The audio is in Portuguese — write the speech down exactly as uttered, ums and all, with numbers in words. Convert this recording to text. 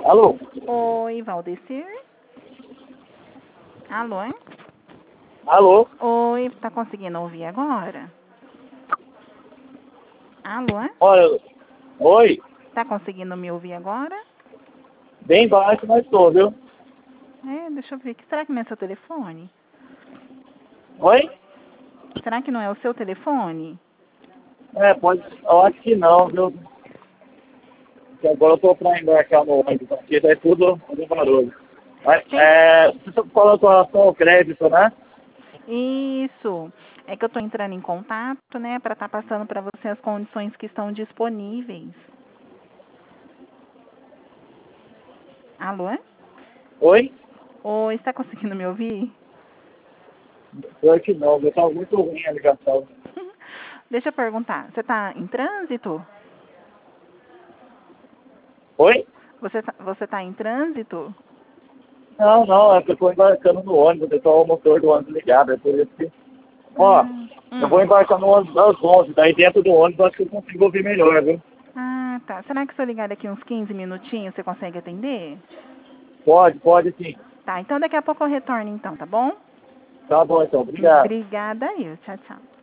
Alô? Oi, Valdecir? Alô, hein? Alô? Oi, tá conseguindo ouvir agora? Alô, hein? Olha, oi? Tá conseguindo me ouvir agora? Bem baixo, mas estou, viu? É, deixa eu ver aqui. Será que não é seu telefone? Oi? Será que não é o seu telefone? É, pode. Eu acho que não, viu? Porque agora eu tô pra embarcar no ônibus, aqui daí tudo, tudo barulho. Mas, Sim. é, você falou com relação ao crédito, né? Isso. É que eu tô entrando em contato, né, para estar passando para você as condições que estão disponíveis. Alô? É? Oi? Oi, está conseguindo me ouvir? Eu acho que não, viu? Tá muito ruim a ligação. Deixa eu perguntar. Você está em trânsito? Oi? Você tá, você tá em trânsito? Não, não, é que eu tô embarcando no ônibus, eu tô o motor do ônibus ligado, é por isso que... Ó, Ah, eu vou hum. embarcar no ônibus às onze, daí dentro do ônibus acho que eu consigo ouvir melhor, viu? Ah, tá. Será que se eu ligar daqui uns quinze minutinhos você consegue atender? Pode, pode sim. Tá, então daqui a pouco eu retorno então, tá bom? Tá bom então, obrigado. Obrigada, eu. Tchau, tchau.